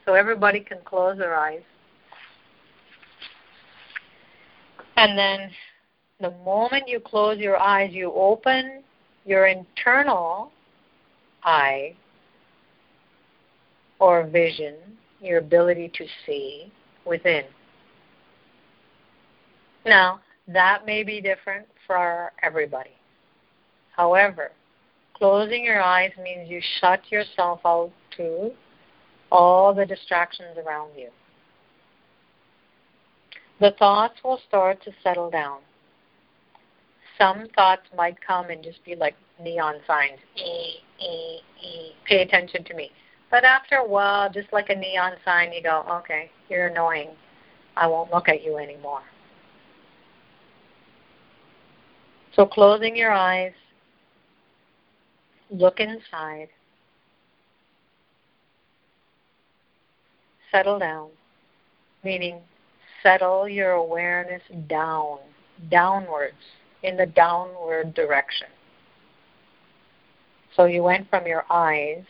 So everybody can close their eyes. And then the moment you close your eyes, you open your internal eye or vision, your ability to see within. Now, that may be different for everybody. However, closing your eyes means you shut yourself out to all the distractions around you. The thoughts will start to settle down. Some thoughts might come and just be like neon signs. Pay attention to me. But after a while, just like a neon sign, you go, okay, you're annoying. I won't look at you anymore. So closing your eyes, look inside, settle down, meaning settle your awareness downwards, in the downward direction. So you went from your eyes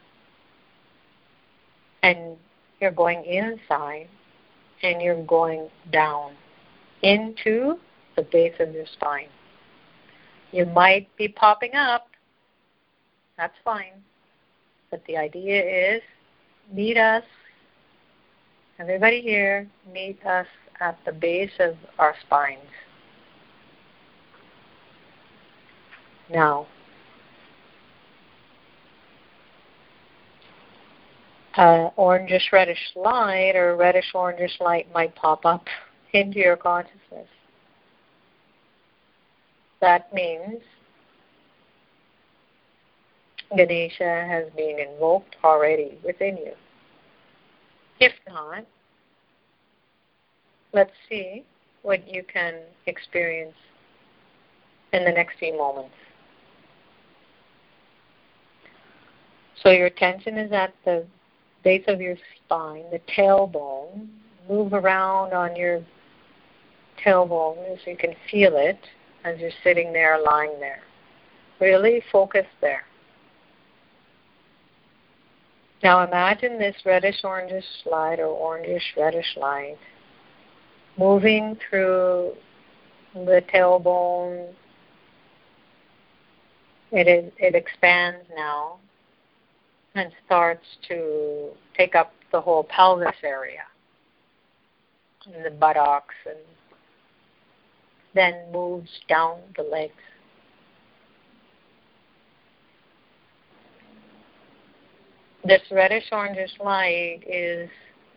and you're going inside and you're going down into the base of your spine. You might be popping up. That's fine. But the idea is meet us, everybody here, meet us at the base of our spines. Now, orangish reddish light or reddish orangish light might pop up into your consciousness. That means Ganesha has been invoked already within you. If not, let's see what you can experience in the next few moments. So your attention is at the base of your spine, the tailbone. Move around on your tailbone so you can feel it as you're sitting there, lying there. Really focus there. Now imagine this reddish-orangish light or orangish-reddish light moving through the tailbone. It expands now and starts to take up the whole pelvis area and the buttocks, and then moves down the legs. This reddish-orangish light is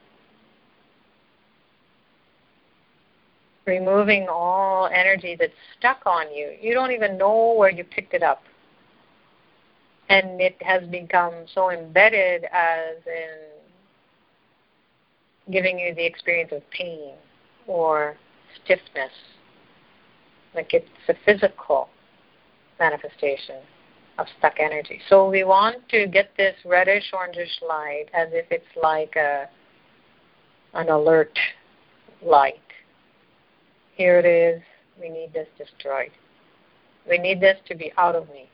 removing all energy that's stuck on you. You don't even know where you picked it up. And it has become so embedded as in giving you the experience of pain or stiffness. Like it's a physical manifestation of stuck energy. So we want to get this reddish-orangish light as if it's like an alert light. Here it is. We need this destroyed. We need this to be out of me.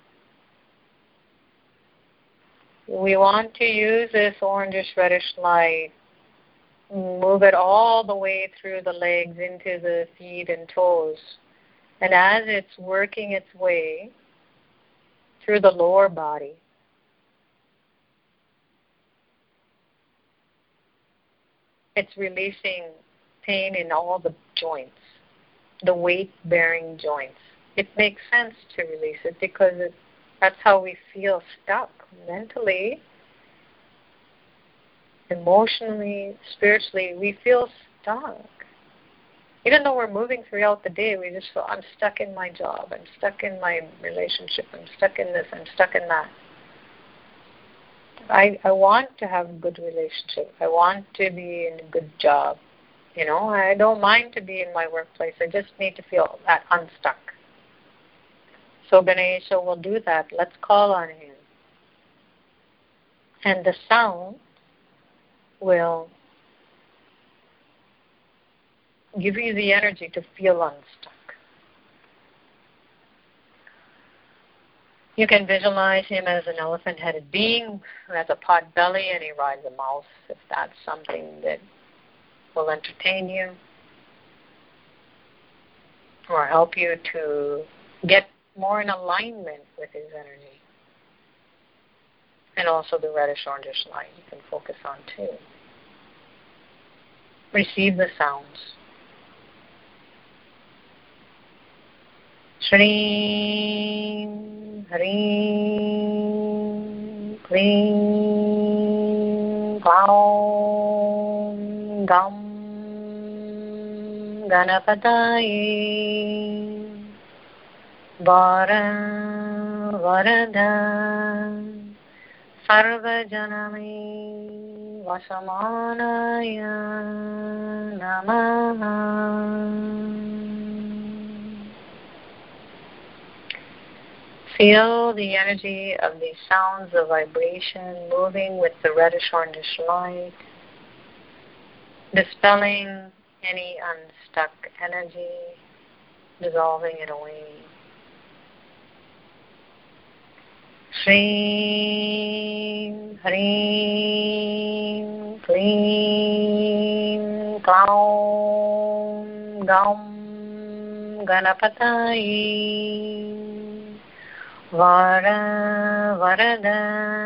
We want to use this orangish-reddish light, move it all the way through the legs into the feet and toes. And as it's working its way through the lower body, it's releasing pain in all the joints, the weight-bearing joints. It makes sense to release it because that's how we feel stuck mentally, emotionally, spiritually. We feel stuck. Even though we're moving throughout the day, we just feel, I'm stuck in my job, I'm stuck in my relationship, I'm stuck in this, I'm stuck in that. I want to have a good relationship. I want to be in a good job. You know, I don't mind to be in my workplace. I just need to feel that unstuck. So Ganesha will do that. Let's call on him. And the sound will give you the energy to feel unstuck. You can visualize him as an elephant-headed being who has a pot belly and he rides a mouse, if that's something that will entertain you or help you to get more in alignment with his energy. And also the reddish-orangish light you can focus on too. Receive the sounds. Shreem, Hreem, Kleem, Klaum, Gam, Ganapataye, Vara, Varada, Sarvajanami, Vasamanaya, Namaha. Feel the energy of these sounds, the vibration moving with the reddish-orangish light, dispelling any unstuck energy, dissolving it away. Shreem, Hreem, Kleem, Klaum, Gam, Ganapataye, Vara, Varada,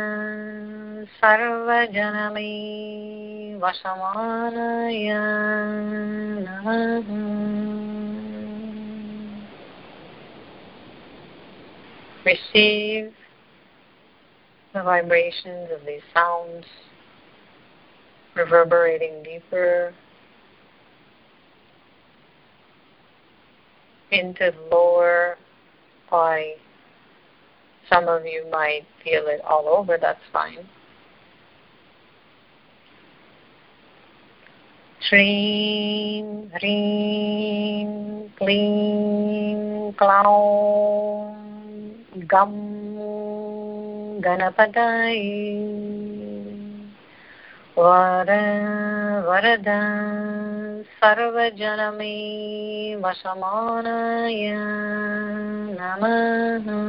Sarvajanami, Vasamanaya, Namaha. Receive the vibrations of these sounds, reverberating deeper into the lower body. Some of you might feel it all over, that's fine. Shreem, Hreem, Kleem, Klaum, Gam, Ganapataye, Vara, Varada, Sarvajanami, Vasamanaya, Namaha.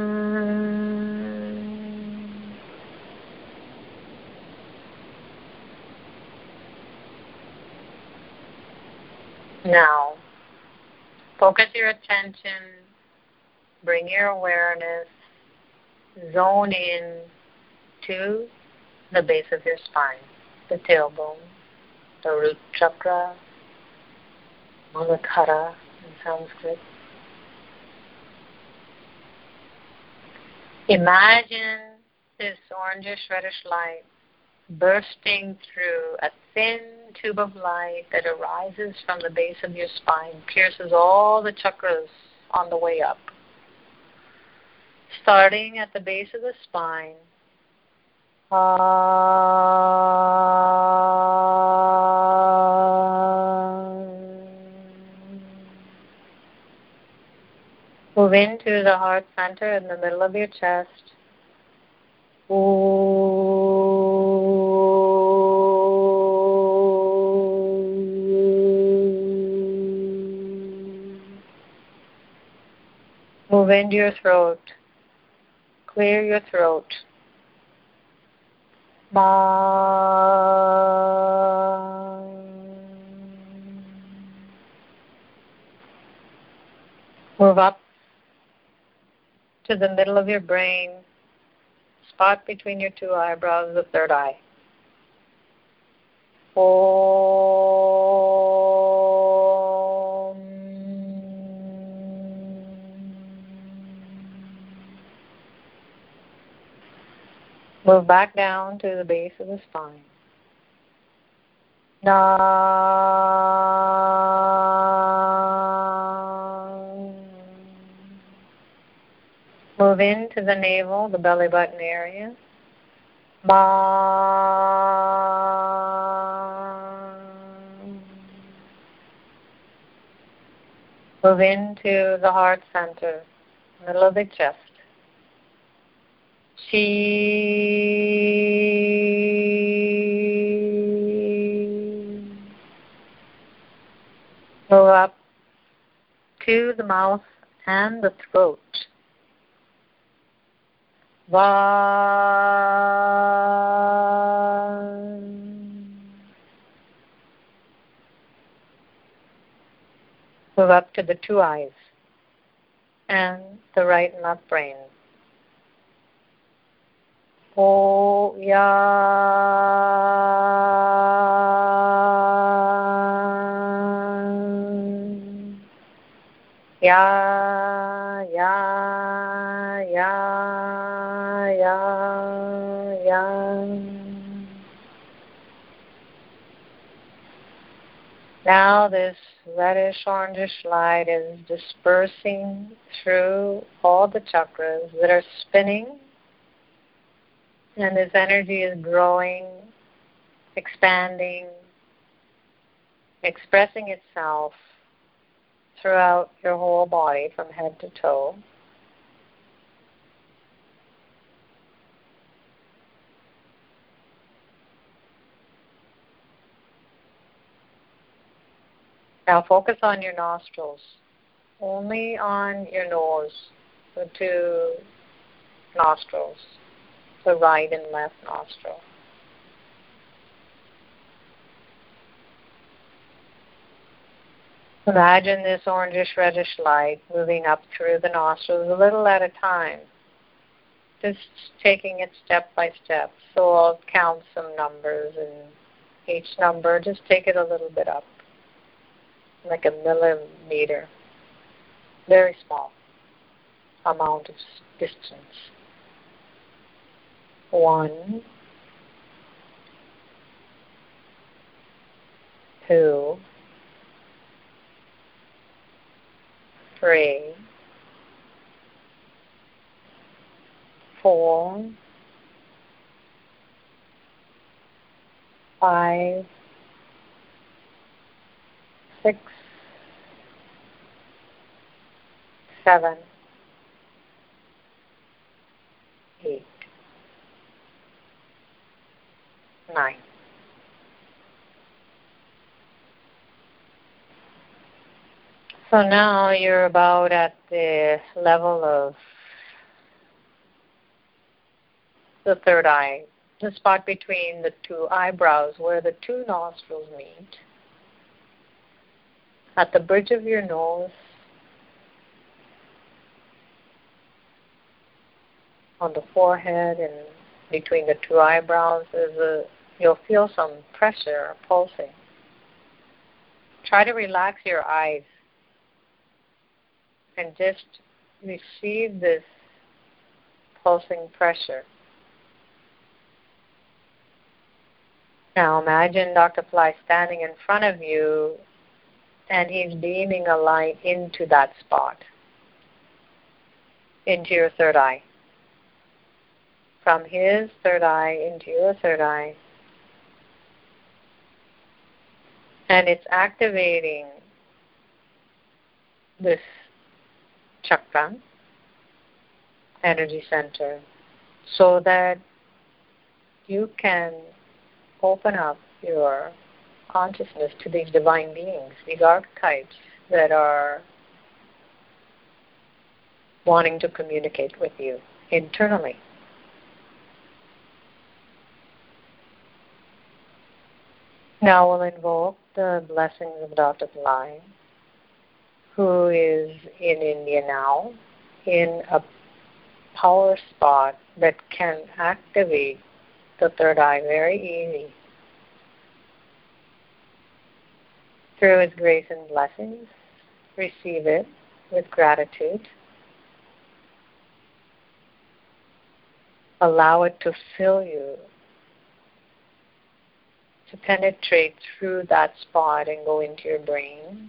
Now, focus your attention, bring your awareness, zone in to the base of your spine, the tailbone, the root chakra, Muladhara in Sanskrit. Imagine this orangish reddish light bursting through a thin tube of light that arises from the base of your spine, pierces all the chakras on the way up. Starting at the base of the spine, move into the heart center in the middle of your chest. Move into your throat. Clear your throat. Move up to the middle of your brain, spot between your two eyebrows, the third eye. Move back down to the base of the spine. Move into the navel, the belly button area. Move into the heart center, middle of the chest. Move up to the mouth and the throat. Va. Move up to the two eyes and the right and left brain. O ya. Ya, ya, ya, ya, ya. Now this reddish orangish light is dispersing through all the chakras that are spinning, and this energy is growing, expanding, expressing itself throughout your whole body from head to toe. Now focus on your nostrils, only on your nose, the two nostrils, the right and left nostril. Imagine this orangish reddish light moving up through the nostrils a little at a time, just taking it step by step. So I'll count some numbers, and each number, just take it a little bit up, like a millimeter, very small amount of distance. 1, 2, 3, 4, 5, 6, 7, 8, 9. So now you're about at the level of the third eye, the spot between the two eyebrows where the two nostrils meet. At the bridge of your nose, on the forehead and between the two eyebrows, you'll feel some pressure pulsing. Try to relax your eyes and just receive this pulsing pressure. Now imagine Dr. Fly standing in front of you, and he's beaming a light into that spot, into your third eye. From his third eye into your third eye. And it's activating this chakra, energy center, so that you can open up your consciousness to these divine beings, these archetypes that are wanting to communicate with you internally. Now we'll invoke the blessings of Dr. Fly, who is in India now, in a power spot that can activate the third eye very easy. Through His grace and blessings, receive it with gratitude. Allow it to fill you, to penetrate through that spot and go into your brain.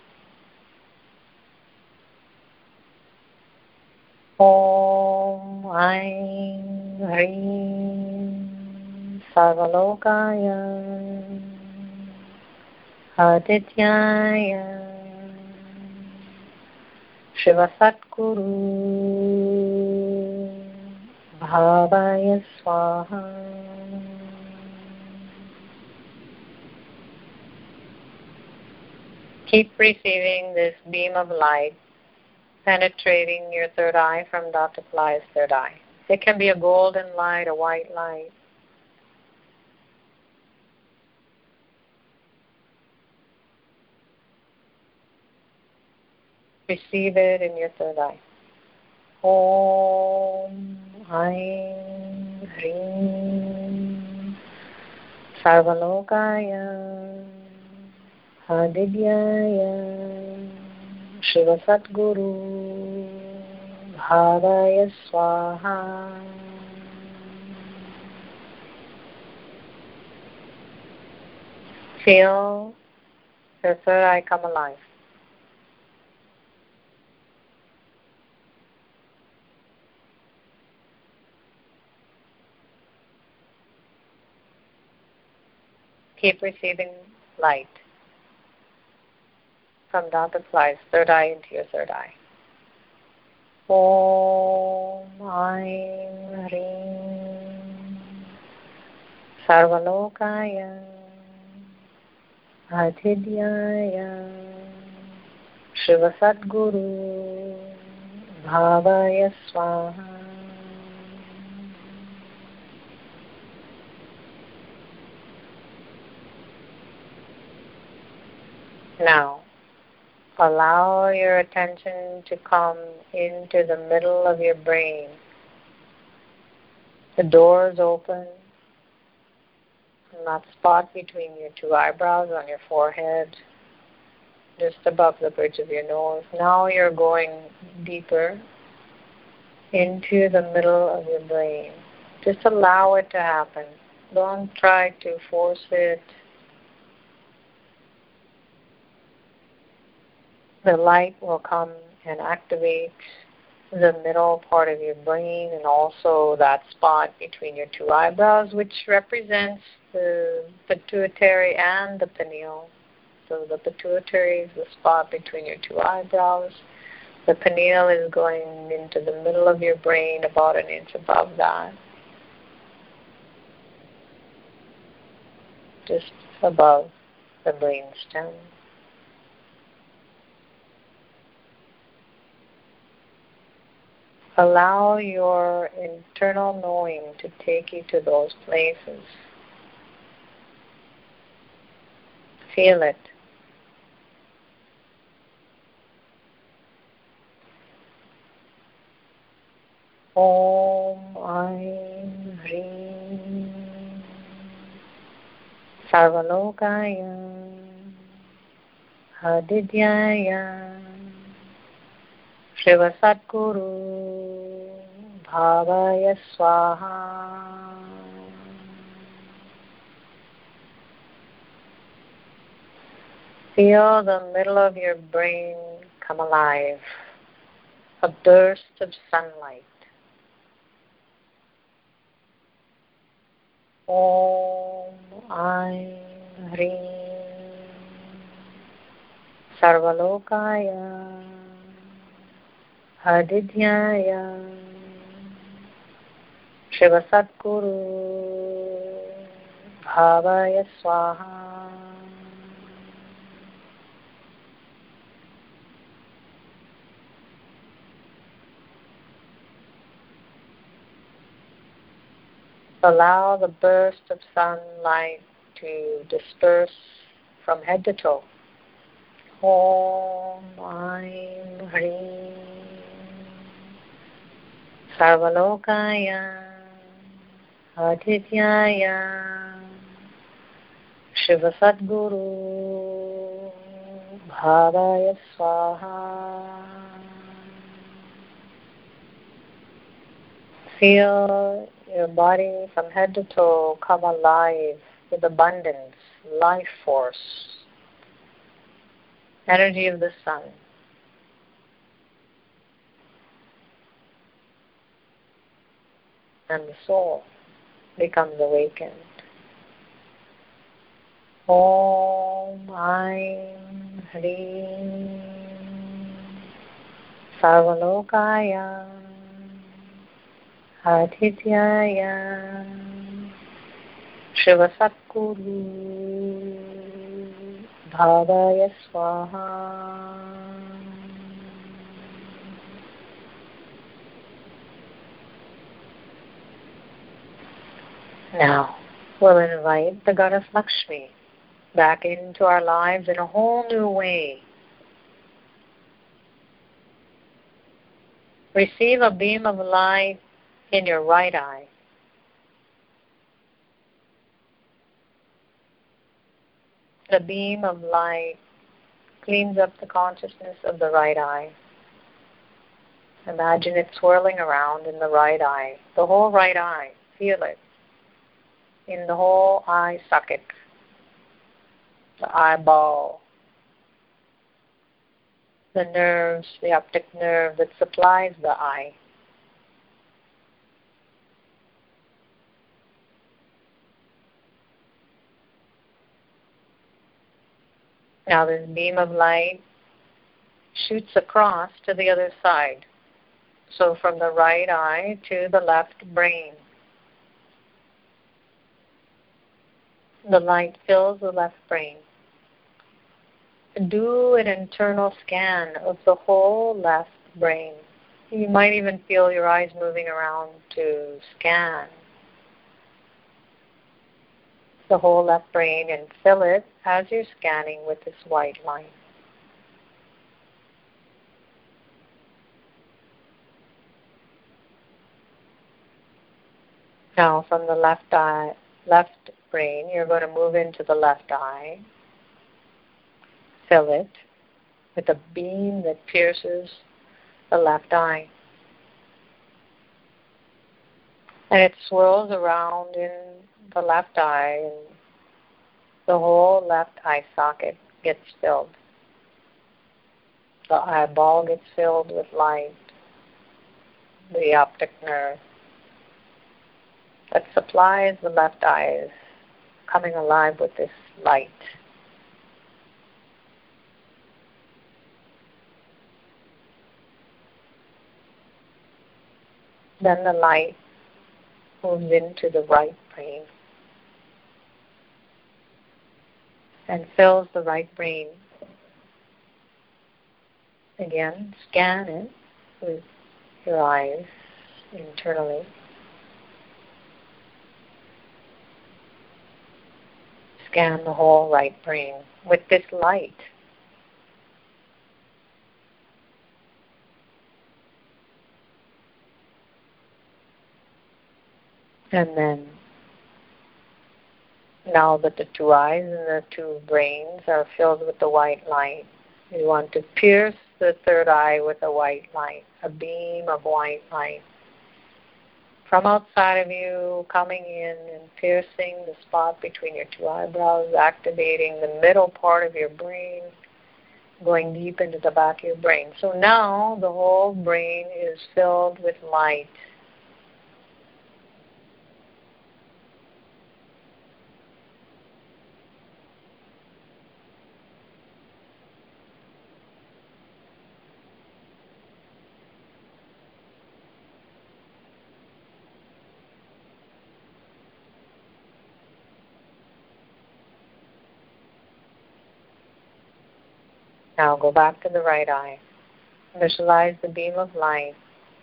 Om Aim Hrim Sarvalokaya Adityaya Shiva Satkuru Bhavaya Swaha. Keep receiving this beam of light penetrating your third eye from Dr. Fly's third eye. It can be a golden light, a white light. Receive it in your third eye. Om Aim Hrim Sarvalokaya Adivyaya Shiva Satguru Bhavaya Swaha. Feel your third eye come alive. Keep receiving light from that applies third eye into your third eye. Om Aim Hrim Sarvalokaya Adhidyaya Shiva Satguru Bhavaya Swaha. Now, allow your attention to come into the middle of your brain. The door is open. In that spot between your two eyebrows on your forehead, just above the bridge of your nose. Now you're going deeper into the middle of your brain. Just allow it to happen. Don't try to force it. The light will come and activate the middle part of your brain and also that spot between your two eyebrows, which represents the pituitary and the pineal. So the pituitary is the spot between your two eyebrows. The pineal is going into the middle of your brain, about an inch above that. Just above the brain stem. Allow your internal knowing to take you to those places. Feel it. Om Aim Hrim Sarvalokaya Adidyaya Shiva Satguru Bhavaya Swaha. Feel the middle of your brain come alive. A burst of sunlight. Om Aim Hrim Sarvalokaya Adidyaya Shiva Satguru Bhavaya Swaha. Allow the burst of sunlight to disperse from head to toe. Om Aim Hrim Sarvalokaya Adityaya Shiva Satguru Bhavaya Swaha. Feel your body from head to toe come alive with abundance, life force, energy of the sun. And the soul becomes awakened. Om Aim Hrim Sarvalokaya Adityaya Shiva Satguru Bhavaya Swaha. Now, we'll invite the Goddess Lakshmi back into our lives in a whole new way. Receive a beam of light in your right eye. The beam of light cleans up the consciousness of the right eye. Imagine it swirling around in the right eye, the whole right eye. Feel it in the whole eye socket, the eyeball, the nerves, the optic nerve that supplies the eye. Now this beam of light shoots across to the other side. So from the right eye to the left brain. The light fills the left brain. Do an internal scan of the whole left brain. You might even feel your eyes moving around to scan the whole left brain and fill it as you're scanning with this white light. Now from the left brain, you're going to move into the left eye. Fill it with a beam that pierces the left eye. And it swirls around in the left eye, and the whole left eye socket gets filled. The eyeball gets filled with light, the optic nerve that supplies the left eye is coming alive with this light. Then the light moves into the right brain and fills the right brain. Again, scan it with your eyes internally. Scan the whole right brain with this light. And then, now that the two eyes and the two brains are filled with the white light, you want to pierce the third eye with a white light, a beam of white light. From outside of you, coming in and piercing the spot between your two eyebrows, activating the middle part of your brain, going deep into the back of your brain. So now the whole brain is filled with light. Now go back to the right eye. Visualize the beam of light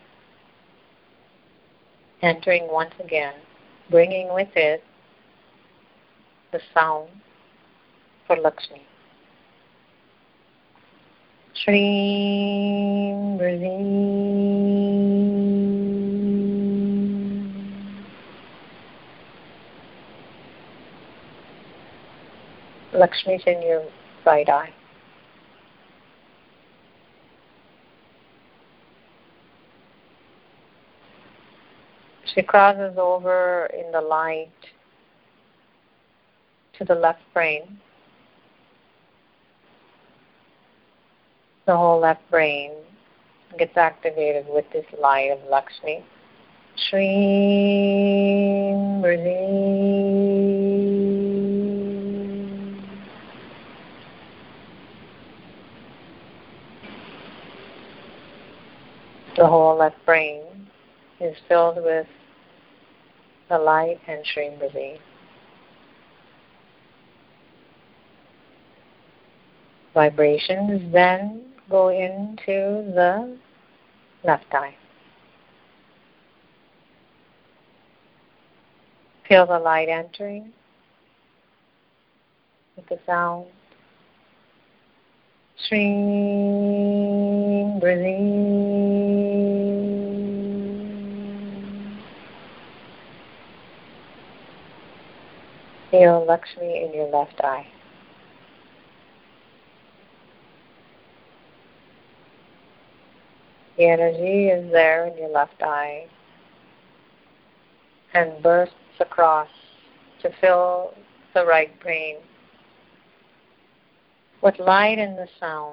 entering once again, bringing with it the sound for Lakshmi. Shreem Brazim. Lakshmi's in your right eye. She crosses over in the light to the left brain. The whole left brain gets activated with this light of Lakshmi. Shreem Brazim. The whole left brain is filled with the light and Shreem Brazim. Vibrations then go into the left eye. Feel the light entering with the sound. Shri, breathing. Feel Lakshmi in your left eye. The energy is there in your left eye and bursts across to fill the right brain with light and the sound.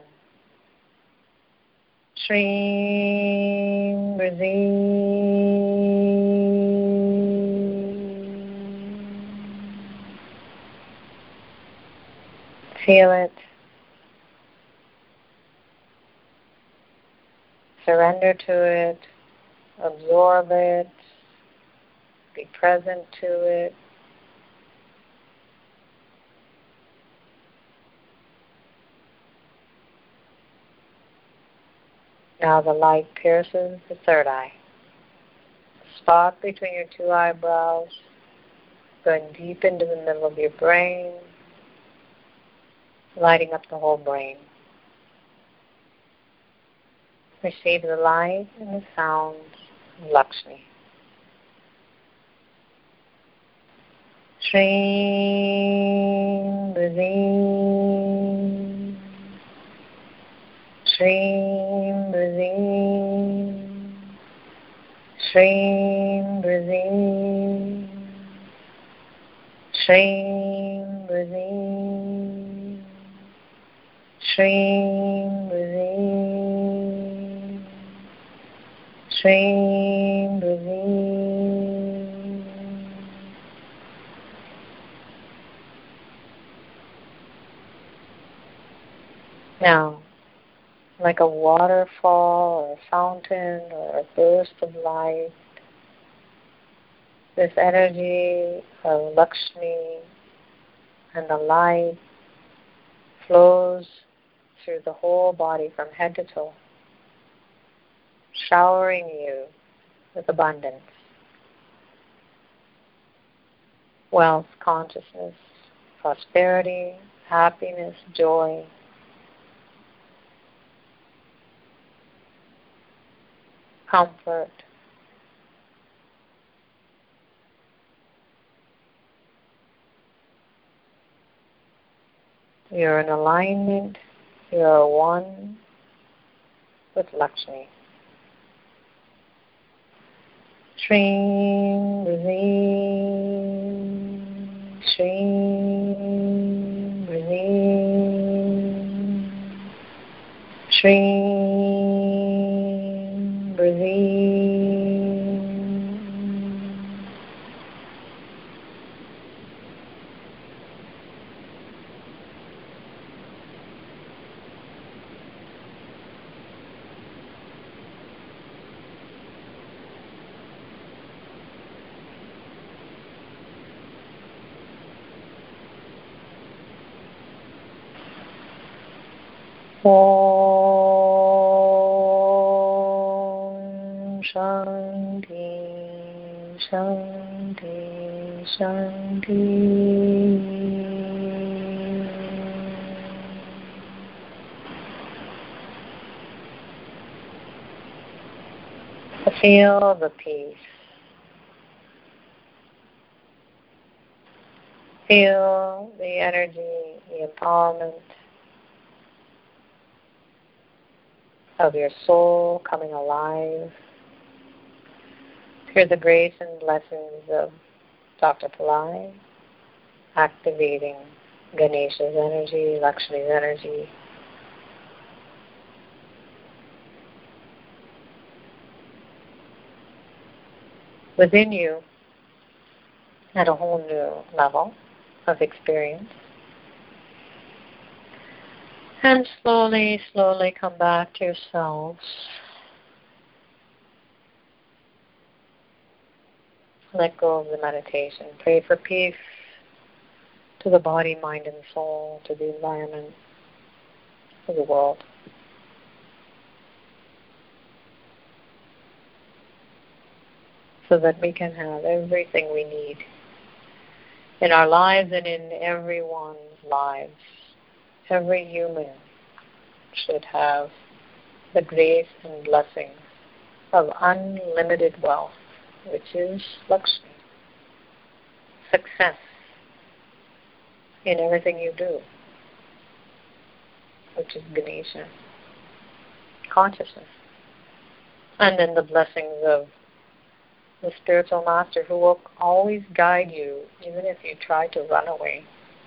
Shri, breathing. Feel it. Surrender to it. Absorb it. Be present to it. Now the light pierces the third eye. The spot between your two eyebrows, going deep into the middle of your brain, lighting up the whole brain. Receive the light and the sounds of Lakshmi. Shri, breathing. Shri, breathing. Shri, breathing. Shri, breathing. Shri, breathing. Shri, breathing. Now, like a waterfall or a fountain or a burst of light, this energy of Lakshmi and the light flows through the whole body from head to toe, showering you with abundance, wealth, consciousness, prosperity, happiness, joy. Comfort. You're in alignment. You're one with Lakshmi. Shri, breathing. Shri, breathing. Shri, breathing. Om Shanti, Shanti, Shanti. Feel the peace. Feel the energy, the empowerment of your soul coming alive. Hear the grace and blessings of Dr. Pillai, activating Ganesha's energy, Lakshmi's energy. Within you, at a whole new level of experience. And slowly, slowly come back to yourselves. Let go of the meditation. Pray for peace to the body, mind, and soul, to the environment, to the world. So that we can have everything we need in our lives and in everyone's lives. Every human should have the grace and blessing of unlimited wealth, which is Lakshmi. Success in everything you do, which is Ganesha. Consciousness. And then the blessings of the spiritual master who will always guide you, even if you try to run away.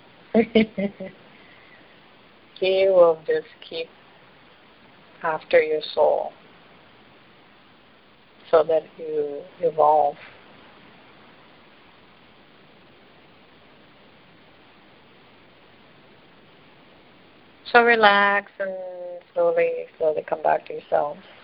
He will just keep after your soul so that you evolve. So relax and slowly come back to yourselves.